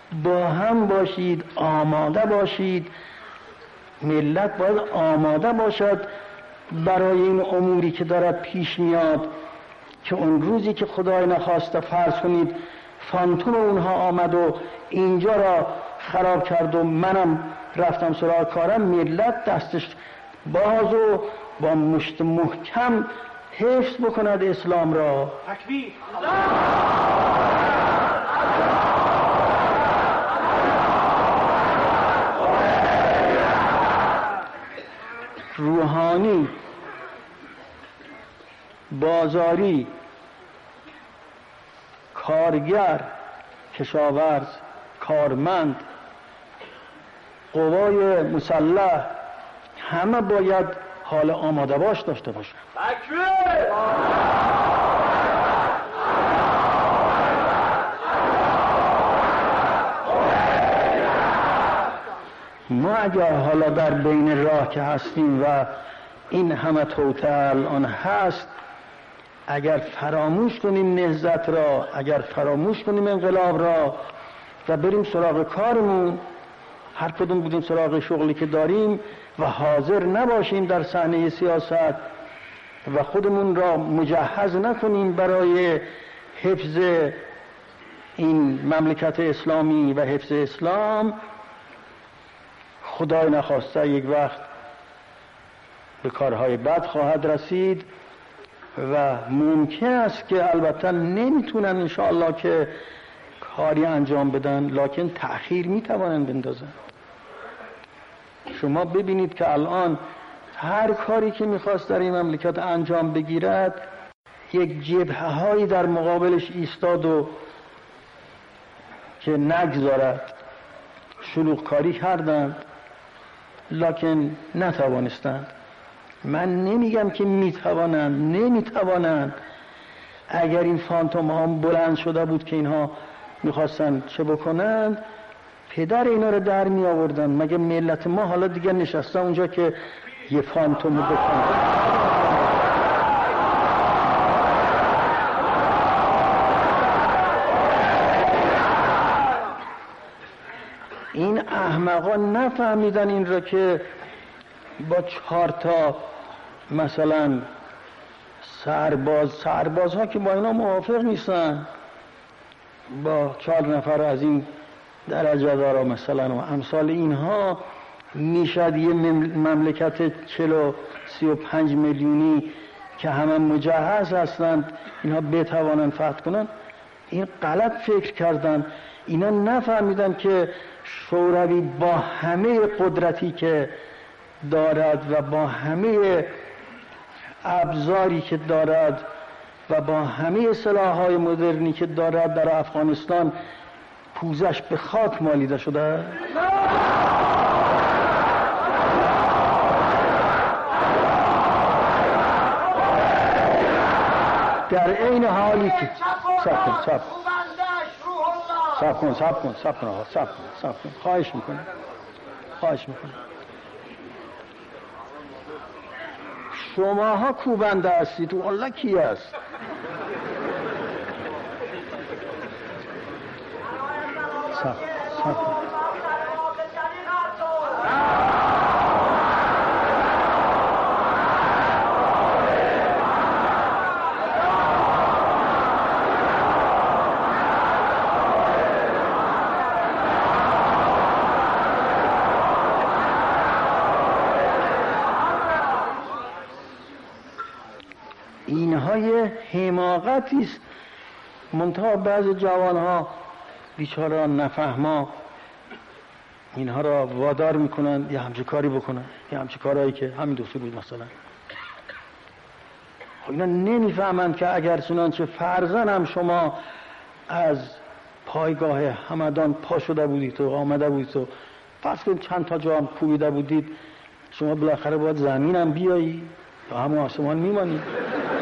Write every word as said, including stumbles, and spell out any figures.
با هم باشید، آماده باشید. ملت باید آماده باشد برای این اموری که دارد پیش میاد، که اون روزی که خدای نخواسته فرض کنید فانتون اونها آمد و اینجا را خراب کرد و منم رفتم سراغ کارم، ملت دستش باز و با مشت محکم حفظ بکند اسلام را. تکبیر. روحانی، بازاری، کارگر، کشاورز، کارمند، قوای مسلح، همه باید حال آماده باش داشته باشند. ما اگر حالا در بین راه که هستیم و این همه توطئه الان هست، اگر فراموش کنیم نهضت را، اگر فراموش کنیم انقلاب را و بریم سراغ کارمون، هر کدوم بودیم سراغ شغلی که داریم و حاضر نباشیم در صحنه سیاست و خودمون را مجهز نکنیم برای حفظ این مملکت اسلامی و حفظ اسلام، خدای نخواسته یک وقت به کارهای بد خواهد رسید و ممکن است که البته نمیتونن انشاءالله که کاری انجام بدن، لکن تأخیر میتوانن بندازن. شما ببینید که الان هر کاری که میخواست در این مملکت انجام بگیرد، یک جبهه هایی در مقابلش ایستاد و که نگذارد، شلوغ کاری کردند لکن نتوانستند. من نمیگم که میتوانند، نمیتوانند. اگر این فانتوم ها بلند شده بود که اینها میخواستن چه بکنند، پدر اینا رو در می آوردن. مگه ملت ما حالا دیگه نشسته اونجا که یه فانتوم رو بکنند؟ این احمقا نفهمیدن این را که با چهار تا مثلا سرباز سربازها که با اینا موافق نیستن، با چهار نفر از این درجه دارا مثلا و امثال اینها میشد یه مملکت چل و سی و پنج میلیونی که همه مجهز هستند اینها بتوانند فتح کنن. این غلط فکر کردن. اینا نفهمیدن که شوروی با همه قدرتی که دارد و با همه ابزاری که دارد و با همه سلاح‌های مدرنی که دارد در افغانستان پوزش به خاک مالیده شده. در این حالی که سب کن سب سب کن سب کن سب کن آقا سب کن سب کن خواهش میکنم خواهش میکنم شماها کوبنده هستید و الله کی است؟ سب سب کن اینهای حماقتی است. منتها بعض جوانها بیچاران نفهما اینها را وادار میکنن یه همچه کاری بکنن، یه همچه کارهایی که همین دستور بود مثلا. خب اینا نمیفهمند که اگر چنانچه فرزن هم شما از پایگاه همدان پا شده بودید و آمده بودید و فرض کنید چند تا جا هم کوبیده بودید، شما بالاخره باید زمین هم بیایی یا همون آسمان میمانید.